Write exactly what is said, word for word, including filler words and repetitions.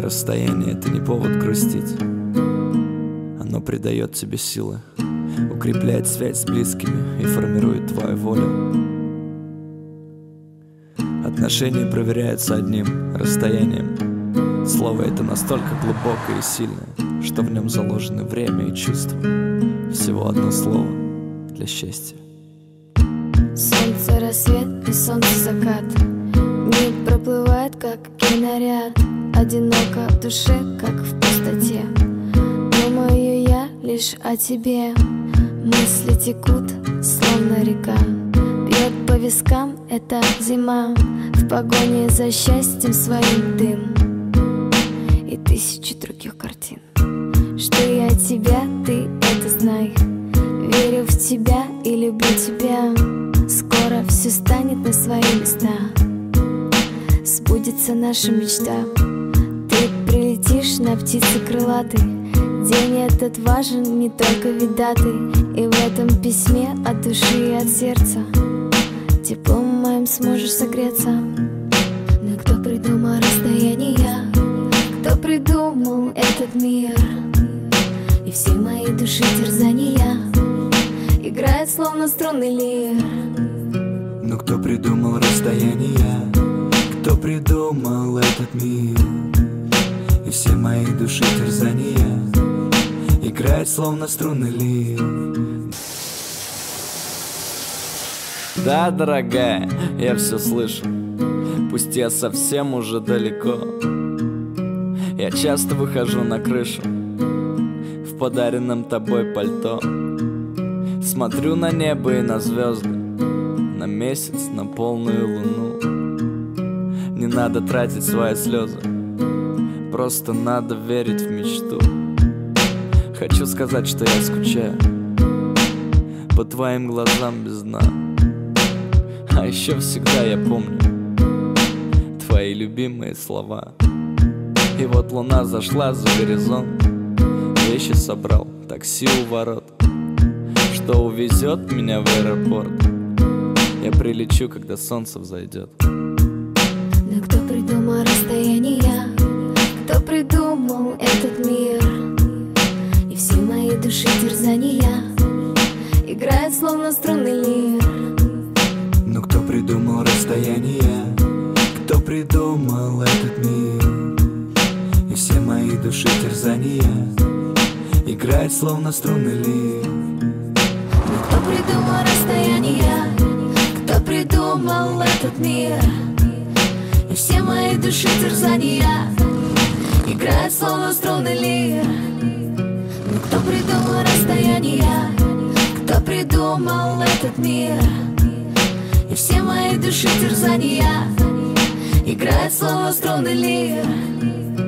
Расстояние — это не повод грустить. Оно придает тебе силы, укрепляет связь с близкими и формирует твою волю. Отношения проверяются одним расстоянием. Слово это настолько глубокое и сильное, что в нем заложены время и чувства. Всего одно слово для счастья. Солнце, рассвет и солнце, закат. Мир проплывает, как киноряд. Одиноко в душе, как в пустоте. Думаю я лишь о тебе. Мысли текут, словно река. Бьет по вискам эта зима. В погоне за счастьем своим дым и тысячи других картин. Что я тебя, ты это знай. Верю в тебя и люблю тебя. Скоро все станет на свои места. Сбудется наша мечта. Ты прилетишь на птице крылатой. День этот важен не только вид даты. И в этом письме от души и от сердца теплом моим сможешь согреться. Но кто придумал расстояние? Кто придумал этот мир? И все мои души терзания играет словно струнный лир. Но кто придумал расстояние? Кто придумал этот мир? И все мои души терзания играет словно струнный лир. Да, дорогая, я все слышу. Пусть я совсем уже далеко. Я часто выхожу на крышу в подаренном тобой пальто. Смотрю на небо и на звезды, на месяц, на полную луну. Не надо тратить свои слезы, просто надо верить в мечту. Хочу сказать, что я скучаю по твоим глазам без дна. А еще всегда я помню твои любимые слова. И вот луна зашла за горизонт. Вещи собрал, такси у ворот, что увезет меня в аэропорт. Я прилечу, когда солнце взойдет. Но кто придумал расстояние? Кто придумал этот мир? И все мои души терзания играет словно струнный лир. Но кто придумал расстояние? Кто придумал этот мир? И все мои души терзания играет словно струнный лир. Но кто придумал расстояние? Кто придумал этот мир? И все мои души терзания играет словно струнный лир. Но кто придумал расстояние? Кто придумал этот мир? И все мои души терзания играет словно струнный лир.